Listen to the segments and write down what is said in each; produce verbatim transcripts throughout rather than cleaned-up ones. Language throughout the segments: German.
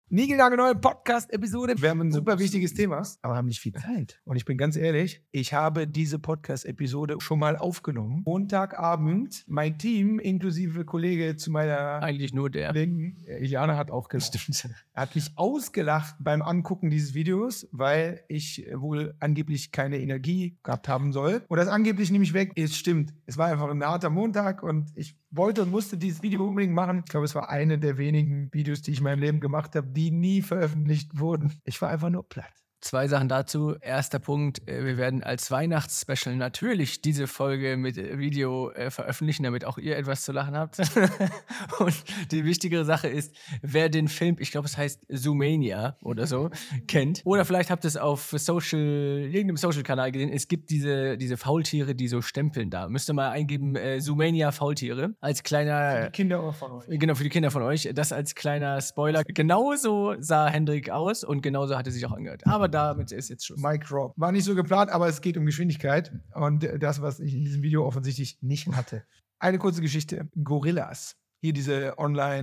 Niegelnagelneue Podcast-Episode. Wir haben ein super wichtiges Thema, aber haben nicht viel Zeit. Und ich bin ganz ehrlich, ich habe diese Podcast-Episode schon mal aufgenommen. Montagabend, mein Team, inklusive Kollege zu meiner... Eigentlich nur der. Linken, Iliana hat auch gelacht. Er hat mich ausgelacht beim Angucken dieses Videos, weil ich wohl angeblich keine Energie gehabt haben soll. Und das angeblich nehme ich weg. Es stimmt. Es war einfach ein harter Montag und ich wollte und musste dieses Video unbedingt machen. Ich glaube, es war eine der wenigen Videos, die ich in meinem Leben gemacht habe, die nie veröffentlicht wurden. Ich war einfach nur platt. Zwei Sachen dazu. Erster Punkt, wir werden als Weihnachtsspecial natürlich diese Folge mit Video äh, veröffentlichen, damit auch ihr etwas zu lachen habt. Und die wichtigere Sache ist, wer den Film, ich glaube es heißt Zoomania oder so, kennt. Oder vielleicht habt ihr es auf Social, irgendeinem Social-Kanal gesehen. Es gibt diese, diese Faultiere, die so stempeln da. Müsst ihr mal eingeben, äh, Zoomania Faultiere. Als kleiner... Für die Kinder von euch. Genau, für die Kinder von euch. Das als kleiner Spoiler. Genauso sah Hendrik aus und genauso hat er sich auch angehört. Aber damit ist jetzt Schluss. Mic drop. War nicht so geplant, aber es geht um Geschwindigkeit. Und das, was ich in diesem Video offensichtlich nicht hatte. Eine kurze Geschichte. Gorillas. Hier diese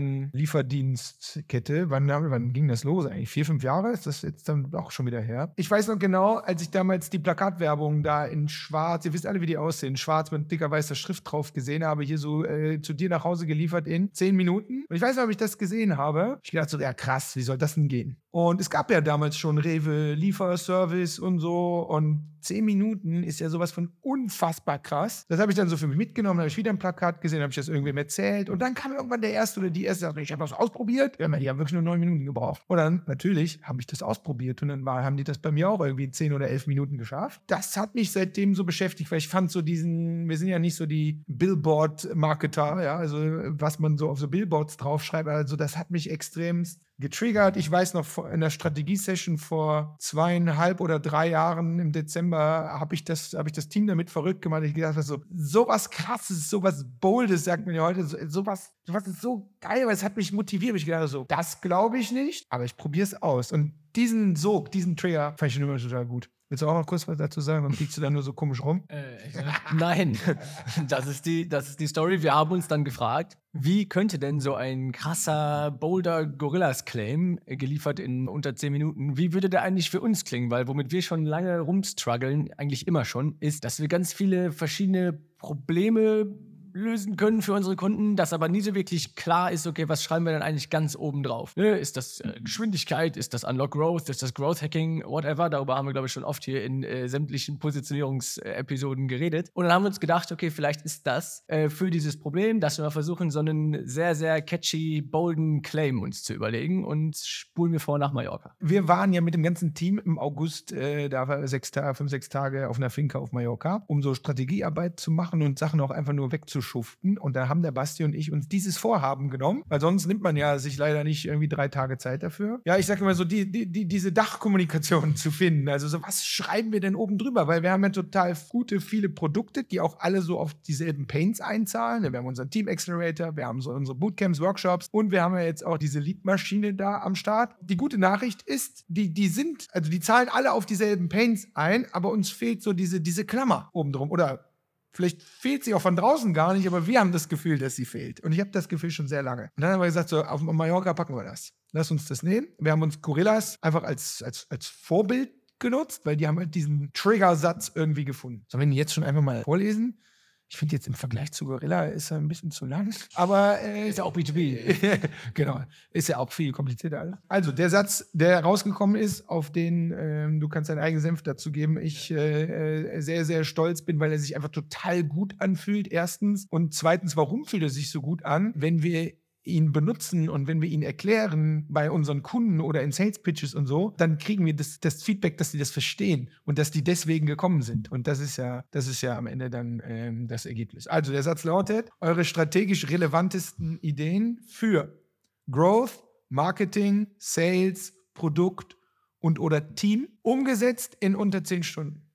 Online-Lieferdienstkette. Wann, wann ging das los eigentlich? Vier, fünf Jahre? Ist das jetzt dann auch schon wieder her? Ich weiß noch genau, als ich damals die Plakatwerbung da in schwarz, ihr wisst alle, wie die aussehen, schwarz mit dicker weißer Schrift drauf gesehen habe, hier so äh, zu dir nach Hause geliefert in zehn Minuten. Und ich weiß noch, ob ich das gesehen habe. Ich dachte so, ja krass, wie soll das denn gehen? Und es gab ja damals schon Rewe-Lieferservice und so. Und zehn Minuten ist ja sowas von unfassbar krass. Das habe ich dann so für mich mitgenommen, habe ich wieder ein Plakat gesehen, habe ich das irgendwem erzählt. Und dann kam irgendwann der Erste oder die Erste, sagte, ich habe das ausprobiert. Ja, die haben wirklich nur neun Minuten gebraucht. Und dann, natürlich, habe ich das ausprobiert. Und dann war, haben die das bei mir auch irgendwie in zehn oder elf Minuten geschafft. Das hat mich seitdem so beschäftigt, weil ich fand so diesen, wir sind ja nicht so die Billboard-Marketer, ja, also was man so auf so Billboards draufschreibt. Also das hat mich extremst getriggert. Ich weiß noch, in der Strategie-Session vor zweieinhalb oder drei Jahren im Dezember habe ich das, habe ich das Team damit verrückt gemacht. Ich gedacht, so sowas Krasses, sowas Boldes, sagt man ja heute, so, sowas, sowas ist so geil, weil es hat mich motiviert. Ich gedacht, so, das glaube ich nicht, aber ich probiere es aus. Und diesen Sog, diesen Trigger fand ich schon immer total gut. Willst du auch noch kurz was dazu sagen? Dann fliegst du da nur so komisch rum? Äh, nein, das ist, die, das ist die Story. Wir haben uns dann gefragt, wie könnte denn so ein krasser Boulder-Gorillas-Claim, äh, geliefert in unter zehn Minuten, wie würde der eigentlich für uns klingen? Weil womit wir schon lange rumstruggeln, eigentlich immer schon, ist, dass wir ganz viele verschiedene Probleme lösen können für unsere Kunden, dass aber nie so wirklich klar ist, okay, was schreiben wir denn eigentlich ganz oben drauf? Ne? Ist das äh, Geschwindigkeit? Ist das Unlock Growth? Ist das Growth Hacking? Whatever. Darüber haben wir, glaube ich, schon oft hier in äh, sämtlichen Positionierungsepisoden geredet. Und dann haben wir uns gedacht, okay, vielleicht ist das äh, für dieses Problem, dass wir mal versuchen, so einen sehr, sehr catchy, bolden Claim uns zu überlegen und spulen wir vor nach Mallorca. Wir waren ja mit dem ganzen Team im August, äh, da war sechs Tage, fünf, sechs Tage auf einer Finca auf Mallorca, um so Strategiearbeit zu machen und Sachen auch einfach nur wegzuschuften. Und da haben der Basti und ich uns dieses Vorhaben genommen, weil sonst nimmt man ja sich leider nicht irgendwie drei Tage Zeit dafür. Ja, ich sag immer so, die, die, die, diese Dachkommunikation zu finden. Also so, was schreiben wir denn oben drüber? Weil wir haben ja total gute, viele Produkte, die auch alle so auf dieselben Pains einzahlen. Wir haben unseren Team Accelerator, wir haben so unsere Bootcamps, Workshops und wir haben ja jetzt auch diese Lead-Maschine da am Start. Die gute Nachricht ist, die, die sind, also die zahlen alle auf dieselben Pains ein, aber uns fehlt so diese, diese Klammer oben drum. Oder vielleicht fehlt sie auch von draußen gar nicht, aber wir haben das Gefühl, dass sie fehlt. Und ich habe das Gefühl schon sehr lange. Und dann haben wir gesagt, so auf Mallorca packen wir das. Lass uns das nehmen. Wir haben uns Gorillas einfach als, als, als Vorbild genutzt, weil die haben halt diesen Trigger-Satz irgendwie gefunden. Sollen wir ihn jetzt schon einfach mal vorlesen? Ich finde jetzt im Vergleich zu Gorilla ist er ein bisschen zu lang. Aber äh, ist ja auch B zwei B. Genau, ist ja auch viel komplizierter alles. Also der Satz, der rausgekommen ist, auf den ähm, du kannst deinen eigenen Senf dazu geben, ich äh, sehr, sehr stolz bin, weil er sich einfach total gut anfühlt, erstens. Und zweitens, warum fühlt er sich so gut an, wenn wir ihn benutzen und wenn wir ihn erklären bei unseren Kunden oder in Sales Pitches und so, dann kriegen wir das, das Feedback, dass die das verstehen und dass die deswegen gekommen sind. Und das ist ja, das ist ja am Ende dann ähm, das Ergebnis. Also der Satz lautet, eure strategisch relevantesten Ideen für Growth, Marketing, Sales, Produkt und oder Team umgesetzt in unter zehn Stunden.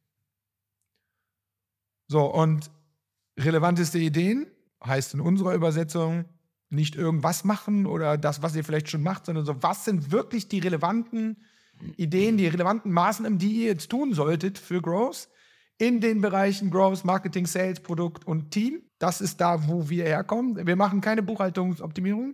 So, und relevanteste Ideen heißt in unserer Übersetzung nicht irgendwas machen oder das, was ihr vielleicht schon macht, sondern so, was sind wirklich die relevanten Ideen, die relevanten Maßnahmen, die ihr jetzt tun solltet für Growth in den Bereichen Growth, Marketing, Sales, Produkt und Team. Das ist da, wo wir herkommen. Wir machen keine Buchhaltungsoptimierung.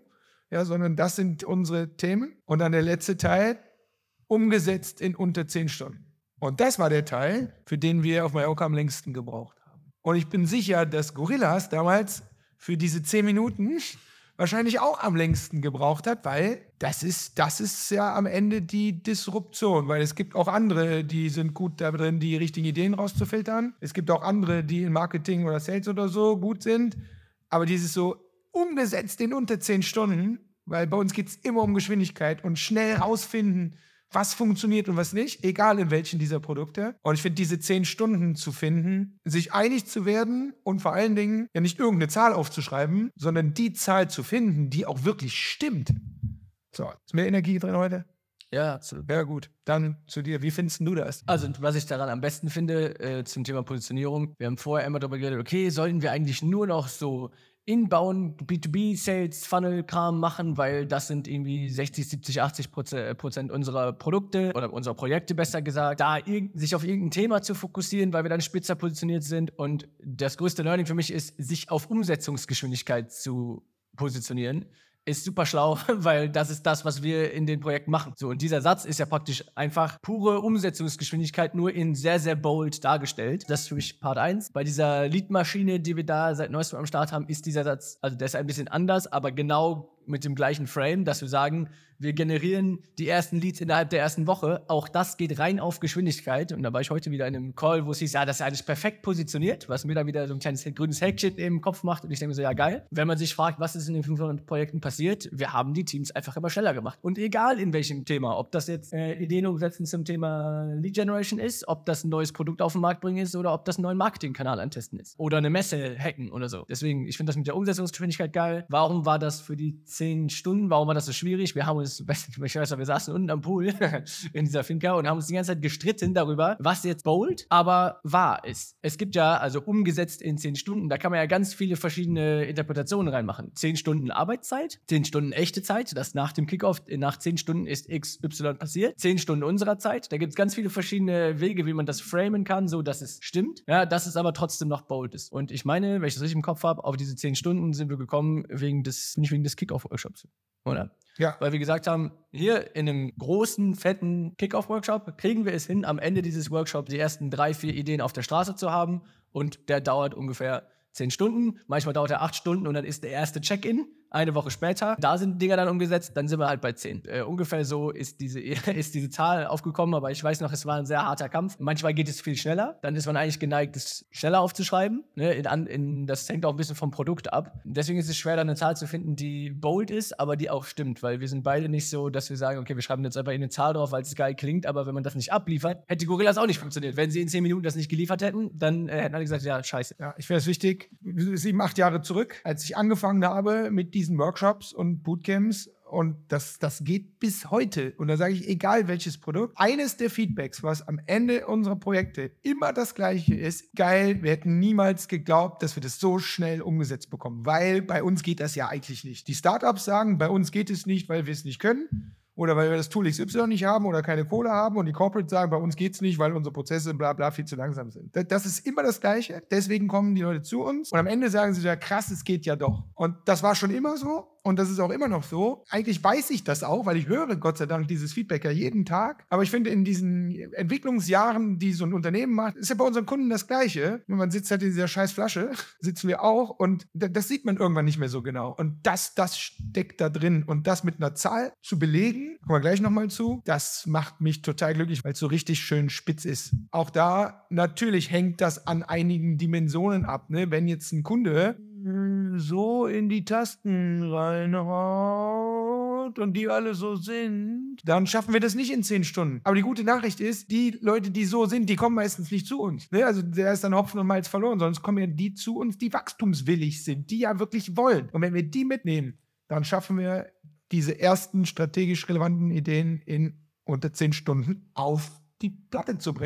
ja, sondern das sind unsere Themen. Und dann der letzte Teil, umgesetzt in unter zehn Stunden. Und das war der Teil, für den wir auf Mallorca am längsten gebraucht haben. Und ich bin sicher, dass Gorillas damals für diese zehn Minuten wahrscheinlich auch am längsten gebraucht hat, weil das ist, das ist ja am Ende die Disruption, weil es gibt auch andere, die sind gut da drin, die richtigen Ideen rauszufiltern. Es gibt auch andere, die in Marketing oder Sales oder so gut sind, aber dieses so umgesetzt in unter zehn Stunden, weil bei uns geht es immer um Geschwindigkeit und schnell rausfinden, was funktioniert und was nicht, egal in welchen dieser Produkte. Und ich finde, diese zehn Stunden zu finden, sich einig zu werden und vor allen Dingen ja nicht irgendeine Zahl aufzuschreiben, sondern die Zahl zu finden, die auch wirklich stimmt. So, ist mehr Energie drin heute? Ja, absolut. Ja, gut. Dann zu dir. Wie findest du das? Also, was ich daran am besten finde, äh, zum Thema Positionierung, wir haben vorher immer darüber geredet, okay, sollten wir eigentlich nur noch so Inbound, B zwei B Sales, Funnel-Kram machen, weil das sind irgendwie sechzig, siebzig, achtzig Prozent unserer Produkte oder unserer Projekte, besser gesagt, da sich auf irgendein Thema zu fokussieren, weil wir dann spitzer positioniert sind. Und das größte Learning für mich ist, sich auf Umsetzungsgeschwindigkeit zu positionieren. Ist super schlau, weil das ist das, was wir in den Projekten machen. So, und dieser Satz ist ja praktisch einfach pure Umsetzungsgeschwindigkeit, nur in sehr, sehr bold dargestellt. Das ist für mich Part eins. Bei dieser Lead-Maschine, die wir da seit neuestem am Start haben, ist dieser Satz, also der ist ein bisschen anders, aber genau mit dem gleichen Frame, dass wir sagen, wir generieren die ersten Leads innerhalb der ersten Woche. Auch das geht rein auf Geschwindigkeit. Und da war ich heute wieder in einem Call, wo es hieß, ja, das ist alles perfekt positioniert, was mir dann wieder so ein kleines grünes Häkchen im Kopf macht. Und ich denke mir so, ja, geil. Wenn man sich fragt, was ist in den fünfhundert Projekten passiert, wir haben die Teams einfach immer schneller gemacht. Und egal in welchem Thema, ob das jetzt äh, Ideen umsetzen zum Thema Lead Generation ist, ob das ein neues Produkt auf den Markt bringen ist oder ob das einen neuen Marketingkanal antesten ist. Oder eine Messe hacken oder so. Deswegen, ich finde das mit der Umsetzungsgeschwindigkeit geil. Warum war das für die zehn Stunden, warum war das so schwierig? Wir haben uns, ich weiß noch, wir saßen unten am Pool in dieser Finca und haben uns die ganze Zeit gestritten darüber, was jetzt bold, aber wahr ist. Es gibt ja, also umgesetzt in zehn Stunden, da kann man ja ganz viele verschiedene Interpretationen reinmachen. zehn Stunden Arbeitszeit, zehn Stunden echte Zeit, das nach dem Kickoff, nach zehn Stunden ist X Y passiert, zehn Stunden unserer Zeit, da gibt es ganz viele verschiedene Wege, wie man das framen kann, so dass es stimmt, ja, dass es aber trotzdem noch bold ist. Und ich meine, wenn ich das richtig im Kopf habe, auf diese zehn Stunden sind wir gekommen wegen des, nicht wegen des Kickoff-Workshops. Oder? Ja. Weil wir gesagt haben, hier in einem großen, fetten Kickoff-Workshop kriegen wir es hin, am Ende dieses Workshops die ersten drei, vier Ideen auf der Straße zu haben. Und der dauert ungefähr zehn Stunden. Manchmal dauert er acht Stunden und dann ist der erste Check-in. Eine Woche später, da sind Dinger dann umgesetzt, dann sind wir halt bei zehn. Äh, ungefähr so ist diese, ist diese Zahl aufgekommen, aber ich weiß noch, es war ein sehr harter Kampf. Manchmal geht es viel schneller, dann ist man eigentlich geneigt, es schneller aufzuschreiben. Ne? In, in, das hängt auch ein bisschen vom Produkt ab. Deswegen ist es schwer, da eine Zahl zu finden, die bold ist, aber die auch stimmt, weil wir sind beide nicht so, dass wir sagen, okay, wir schreiben jetzt einfach eine Zahl drauf, weil es geil klingt, aber wenn man das nicht abliefert, hätte Gorillas auch nicht funktioniert. Wenn sie in zehn Minuten das nicht geliefert hätten, dann äh, hätten alle gesagt, ja, scheiße. Ja, ich finde es wichtig, sieben, acht Jahre zurück, als ich angefangen habe mit diesen Workshops und Bootcamps, und das, das geht bis heute. Und da sage ich, egal welches Produkt, eines der Feedbacks, was am Ende unserer Projekte immer das Gleiche ist, geil, wir hätten niemals geglaubt, dass wir das so schnell umgesetzt bekommen, weil bei uns geht das ja eigentlich nicht. Die Startups sagen, bei uns geht es nicht, weil wir es nicht können. Oder weil wir das Tool X Y nicht haben oder keine Kohle haben, und die Corporates sagen, bei uns geht's nicht, weil unsere Prozesse bla bla viel zu langsam sind. Das ist immer das Gleiche, deswegen kommen die Leute zu uns und am Ende sagen sie, ja krass, es geht ja doch. Und das war schon immer so und das ist auch immer noch so. Eigentlich weiß ich das auch, weil ich höre Gott sei Dank dieses Feedback ja jeden Tag. Aber ich finde, in diesen Entwicklungsjahren, die so ein Unternehmen macht, ist ja bei unseren Kunden das Gleiche. Man sitzt halt in dieser scheiß Flasche, sitzen wir auch, und das sieht man irgendwann nicht mehr so genau. Und das, das steckt da drin, und das mit einer Zahl zu belegen, kommen wir gleich nochmal zu, das macht mich total glücklich, weil es so richtig schön spitz ist. Auch da, natürlich hängt das an einigen Dimensionen ab. Ne? Wenn jetzt ein Kunde so in die Tasten reinhaut und die alle so sind, dann schaffen wir das nicht in zehn Stunden. Aber die gute Nachricht ist, die Leute, die so sind, die kommen meistens nicht zu uns. Ne? Also der ist dann Hopfen und Malz verloren, sonst kommen ja die zu uns, die wachstumswillig sind, die ja wirklich wollen. Und wenn wir die mitnehmen, dann schaffen wir diese ersten strategisch relevanten Ideen in unter zehn Stunden auf die Platte zu bringen.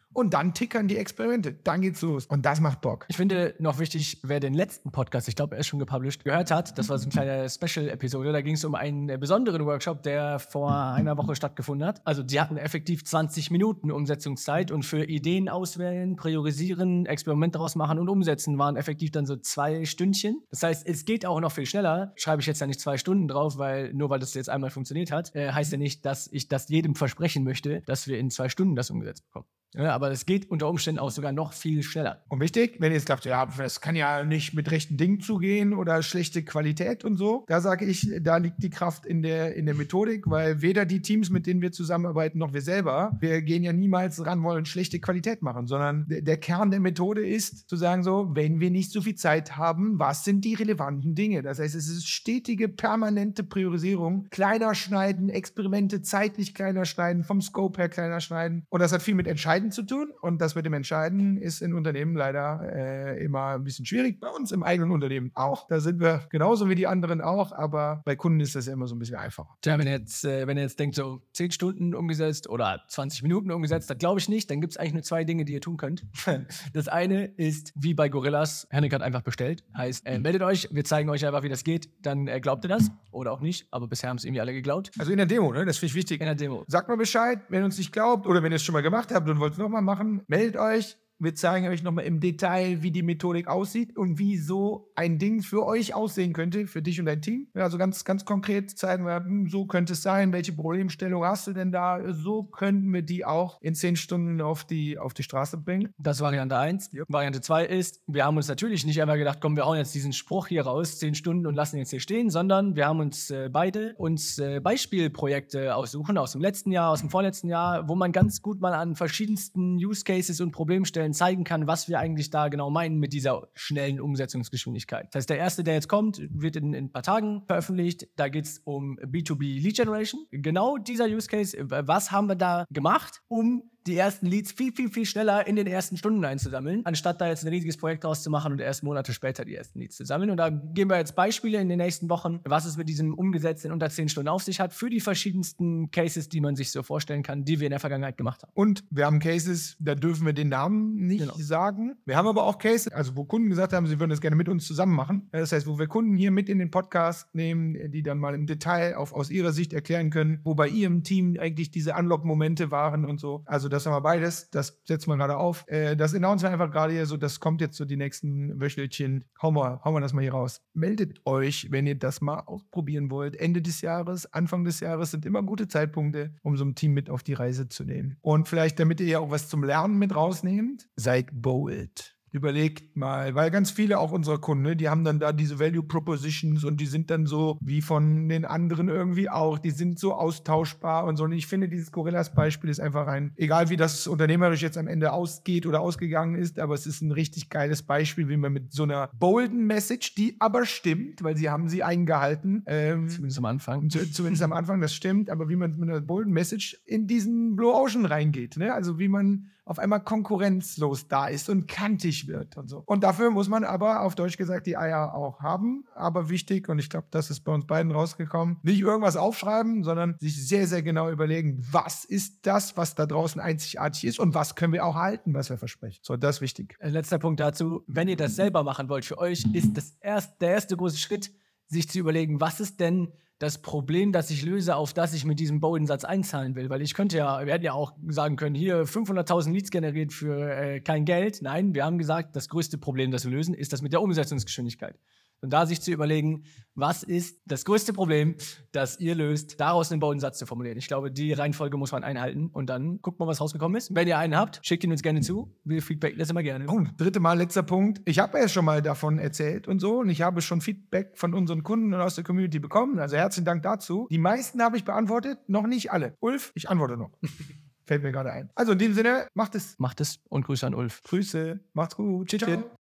Und dann tickern die Experimente. Dann geht's los. Und das macht Bock. Ich finde noch wichtig, wer den letzten Podcast, ich glaube, er ist schon gepublished, gehört hat, das war so eine kleine Special-Episode, da ging es um einen besonderen Workshop, der vor einer Woche stattgefunden hat. Also die hatten effektiv zwanzig Minuten Umsetzungszeit und für Ideen auswählen, priorisieren, Experimente daraus machen und umsetzen waren effektiv dann so zwei Stündchen. Das heißt, es geht auch noch viel schneller. Schreibe ich jetzt ja nicht zwei Stunden drauf, weil nur weil das jetzt einmal funktioniert hat, äh, heißt ja nicht, dass ich das jedem versprechen möchte, dass wir in zwei Stunden das umgesetzt bekommen. Ja, aber es geht unter Umständen auch sogar noch viel schneller. Und wichtig, wenn ihr jetzt glaubt, ja, das kann ja nicht mit rechten Dingen zugehen oder schlechte Qualität und so, da sage ich, da liegt die Kraft in der, in der Methodik, weil weder die Teams, mit denen wir zusammenarbeiten, noch wir selber, wir gehen ja niemals ran wollen, schlechte Qualität machen, sondern der, der Kern der Methode ist, zu sagen so, wenn wir nicht so viel Zeit haben, was sind die relevanten Dinge? Das heißt, es ist stetige, permanente Priorisierung, kleiner schneiden, Experimente zeitlich kleiner schneiden, vom Scope her kleiner schneiden und das hat viel mit Entscheidungen zu tun und das mit dem Entscheiden ist in Unternehmen leider äh, immer ein bisschen schwierig. Bei uns im eigenen Unternehmen auch. Da sind wir genauso wie die anderen auch, aber bei Kunden ist das ja immer so ein bisschen einfacher. Tja, wenn ihr jetzt, äh, wenn ihr jetzt denkt, so zehn Stunden umgesetzt oder zwanzig Minuten umgesetzt, das glaube ich nicht, dann gibt es eigentlich nur zwei Dinge, die ihr tun könnt. Das eine ist, wie bei Gorillas, Henrik hat einfach bestellt. Heißt, äh, meldet euch, wir zeigen euch einfach, wie das geht, dann äh, glaubt ihr das oder auch nicht, aber bisher haben es irgendwie alle geglaubt. Also in der Demo, ne? Das finde ich wichtig. In der Demo. Sagt mal Bescheid, wenn ihr uns nicht glaubt oder wenn ihr es schon mal gemacht habt und wollt es nochmal machen, meldet euch. Wir zeigen euch nochmal im Detail, wie die Methodik aussieht und wie so ein Ding für euch aussehen könnte, für dich und dein Team. Ja, also ganz, ganz konkret zeigen wir, hm, so könnte es sein, welche Problemstellung hast du denn da? So könnten wir die auch in zehn Stunden auf die, auf die Straße bringen. Das ist Variante eins. Ja. Variante zwei ist, wir haben uns natürlich nicht einmal gedacht, komm, wir hauen jetzt diesen Spruch hier raus, zehn Stunden und lassen ihn jetzt hier stehen, sondern wir haben uns äh, beide uns äh, Beispielprojekte aussuchen aus dem letzten Jahr, aus dem vorletzten Jahr, wo man ganz gut mal an verschiedensten Use Cases und Problemstellen zeigen kann, was wir eigentlich da genau meinen mit dieser schnellen Umsetzungsgeschwindigkeit. Das heißt, der erste, der jetzt kommt, wird in, in ein paar Tagen veröffentlicht. Da geht es um B zwei B Lead Generation. Genau dieser Use Case, was haben wir da gemacht, um die ersten Leads viel, viel, viel schneller in den ersten Stunden einzusammeln, anstatt da jetzt ein riesiges Projekt draus zu machen und erst Monate später die ersten Leads zu sammeln. Und da geben wir jetzt Beispiele in den nächsten Wochen, was es mit diesem Umgesetzt in unter zehn Stunden auf sich hat, für die verschiedensten Cases, die man sich so vorstellen kann, die wir in der Vergangenheit gemacht haben. Und wir haben Cases, da dürfen wir den Namen nicht genau sagen. Wir haben aber auch Cases, also wo Kunden gesagt haben, sie würden das gerne mit uns zusammen machen. Das heißt, wo wir Kunden hier mit in den Podcast nehmen, die dann mal im Detail auf, aus ihrer Sicht erklären können, wo bei ihrem Team eigentlich diese Unlock-Momente waren und so. Also das haben wir beides, das setzen wir gerade auf. Äh, das announcen wir einfach gerade hier so, das kommt jetzt so die nächsten Wöchelchen. Hauen wir, hauen wir das mal hier raus. Meldet euch, wenn ihr das mal ausprobieren wollt. Ende des Jahres, Anfang des Jahres sind immer gute Zeitpunkte, um so ein Team mit auf die Reise zu nehmen. Und vielleicht, damit ihr ja auch was zum Lernen mit rausnehmt, seid bold. Überlegt mal, weil ganz viele auch unserer Kunden, ne, die haben dann da diese Value Propositions und die sind dann so wie von den anderen irgendwie auch, die sind so austauschbar und so. Und ich finde, dieses Gorillas-Beispiel ist einfach ein, egal wie das unternehmerisch jetzt am Ende ausgeht oder ausgegangen ist, aber es ist ein richtig geiles Beispiel, wie man mit so einer bolden Message, die aber stimmt, weil sie haben sie eingehalten. Ähm, zumindest am Anfang. Zumindest am Anfang, das stimmt, aber wie man mit einer bolden Message in diesen Blue Ocean reingeht, ne? Also wie man auf einmal konkurrenzlos da ist und kantig wird und so. Und dafür muss man aber, auf Deutsch gesagt, die Eier auch haben. Aber wichtig, und ich glaube, das ist bei uns beiden rausgekommen, nicht irgendwas aufschreiben, sondern sich sehr, sehr genau überlegen, was ist das, was da draußen einzigartig ist und was können wir auch halten, was wir versprechen. So, das ist wichtig. Letzter Punkt dazu. Wenn ihr das selber machen wollt für euch, ist das erst, der erste große Schritt, sich zu überlegen, was ist denn das Problem, das ich löse, auf das ich mit diesem Bodensatz einzahlen will. Weil ich könnte ja, wir hätten ja auch sagen können, hier fünfhunderttausend Leads generiert für äh, kein Geld. Nein, wir haben gesagt, das größte Problem, das wir lösen, ist das mit der Umsetzungsgeschwindigkeit. Und da sich zu überlegen, was ist das größte Problem, das ihr löst, daraus einen Bodensatz zu formulieren. Ich glaube, die Reihenfolge muss man einhalten und dann guckt mal, was rausgekommen ist. Wenn ihr einen habt, schickt ihn uns gerne zu. Wir feedbacken das immer gerne. Oh, dritte Mal, letzter Punkt. Ich habe ja schon mal davon erzählt und so und ich habe schon Feedback von unseren Kunden und aus der Community bekommen. Also herzlichen Dank dazu. Die meisten habe ich beantwortet, noch nicht alle. Ulf, ich antworte noch. Fällt mir gerade ein. Also in dem Sinne, macht es. Macht es und Grüße an Ulf. Grüße, macht's gut. Ciao.